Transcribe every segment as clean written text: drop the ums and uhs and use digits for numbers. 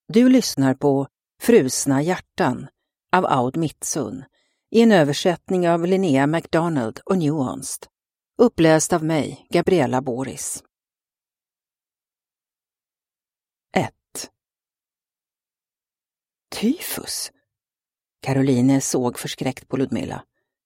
Du lyssnar på Frusna hjärtan av Aud Mitsun i en översättning av Linnea MacDonald och Nuanced. Uppläst av mig, Gabriella Boris. 1. Tyfus? Caroline såg förskräckt på Ludmilla.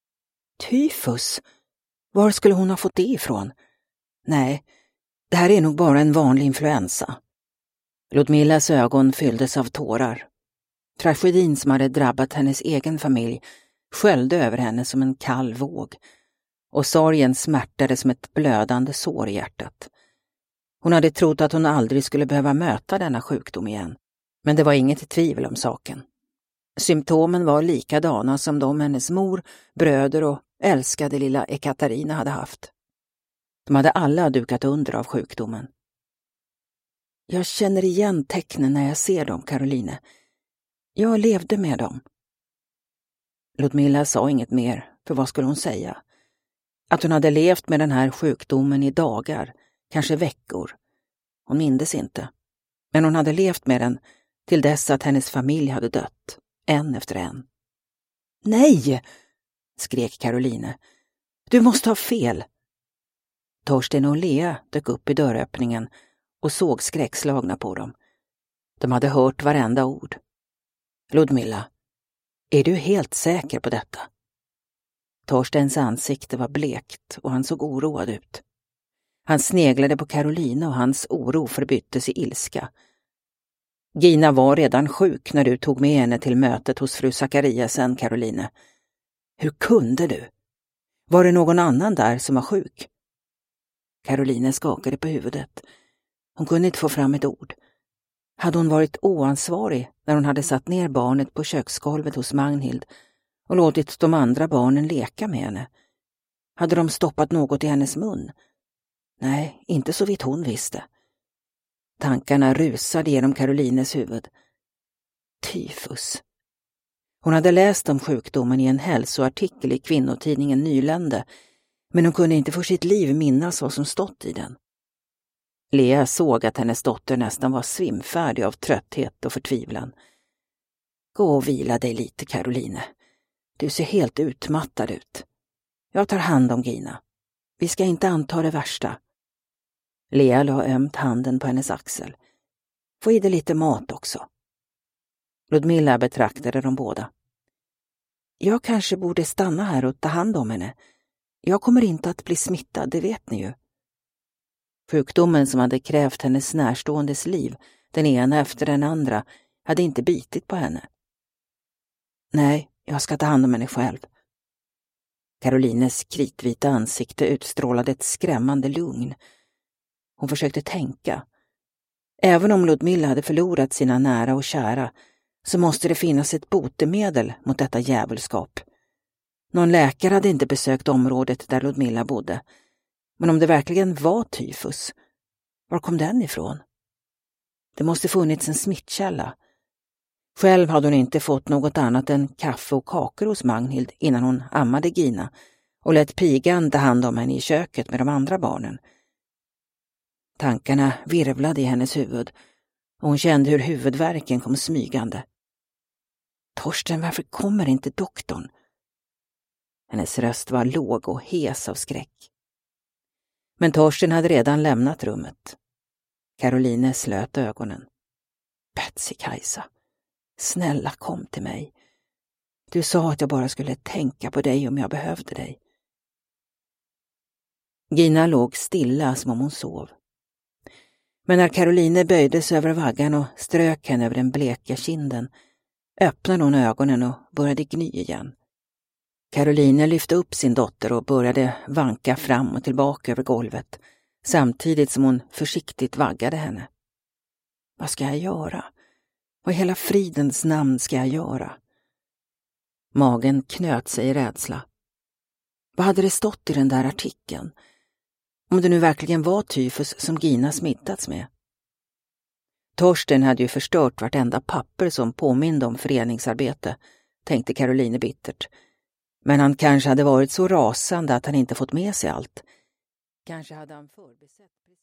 Tyfus? Var skulle hon ha fått det ifrån? Nej, det här är nog bara en vanlig influensa. Ludmillas ögon fylldes av tårar. Tragedin som hade drabbat hennes egen familj sköljde över henne som en kall våg, och sorgen smärtade som ett blödande sår i hjärtat. Hon hade trott att hon aldrig skulle behöva möta denna sjukdom igen, men det var inget tvivel om saken. Symptomen var likadana som de hennes mor, bröder och älskade lilla Ekaterina hade haft. De hade alla dukat under av sjukdomen. Jag känner igen tecknen när jag ser dem, Caroline. Jag levde med dem. Ludmilla sa inget mer, för vad skulle hon säga? Att hon hade levt med den här sjukdomen i dagar, kanske veckor. Hon mindes inte. Men hon hade levt med den till dess att hennes familj hade dött, en efter en. Nej! Skrek Caroline. Du måste ha fel. Torsten och Lea dök upp i dörröppningen och såg skräckslagna på dem. De hade hört varenda ord. Ludmilla, är du helt säker på detta? Torstens ansikte var blekt och han såg oroad ut. Han sneglade på Caroline och hans oro förbyttes i ilska. Gina var redan sjuk när du tog med henne till mötet hos fru Zachariasen, Caroline. Hur kunde du? Var det någon annan där som var sjuk? Caroline skakade på huvudet. Hon kunde inte få fram ett ord. Hade hon varit oansvarig när hon hade satt ner barnet på köksgolvet hos Magnhild och låtit de andra barnen leka med henne? Hade de stoppat något i hennes mun? Nej, inte så vitt hon visste. Tankarna rusade genom Carolines huvud. Tyfus. Hon hade läst om sjukdomen i en hälsoartikel i kvinnotidningen Nylände, men hon kunde inte för sitt liv minnas vad som stått i den. Lea såg att hennes dotter nästan var svimfärdig av trötthet och förtvivlan. Gå och vila dig lite, Caroline. Du ser helt utmattad ut. Jag tar hand om Gina. Vi ska inte anta det värsta. Lea la ömt handen på hennes axel. Få i dig lite mat också. Ludmilla betraktade dem båda. Jag kanske borde stanna här och ta hand om henne. Jag kommer inte att bli smittad, det vet ni ju. Sjukdomen som hade krävt hennes närståendes liv, den ena efter den andra, hade inte bitit på henne. Nej, jag ska ta hand om henne själv. Carolines kritvita ansikte utstrålade ett skrämmande lugn. Hon försökte tänka. Även om Ludmilla hade förlorat sina nära och kära, så måste det finnas ett botemedel mot detta djävulskap. Någon läkare hade inte besökt området där Ludmilla bodde. Men om det verkligen var tyfus, var kom den ifrån? Det måste funnits en smittkälla. Själv hade hon inte fått något annat än kaffe och kakor hos Magnhild innan hon ammade Gina och lät pigan ta hand om henne i köket med de andra barnen. Tankarna virvlade i hennes huvud och hon kände hur huvudvärken kom smygande. Torsten, varför kommer inte doktorn? Hennes röst var låg och hes av skräck. Men Torsten hade redan lämnat rummet. Caroline slöt ögonen. Betsy-Kajsa, snälla kom till mig. Du sa att jag bara skulle tänka på dig om jag behövde dig. Gina låg stilla som om hon sov. Men när Caroline böjdes över vaggan och strök henne över den bleka kinden, öppnade hon ögonen och började gny igen. Caroline lyfte upp sin dotter och började vanka fram och tillbaka över golvet, samtidigt som hon försiktigt vaggade henne. Vad ska jag göra? Vad i hela fridens namn ska jag göra? Magen knöt sig i rädsla. Vad hade det stått i den där artikeln? Om det nu verkligen var tyfus som Gina smittats med. Torsten hade ju förstört vartenda papper som påminde om föreningsarbete, tänkte Caroline bittert. Men han kanske hade varit så rasande att han inte fått med sig allt. Kanske hade han förbisett precis.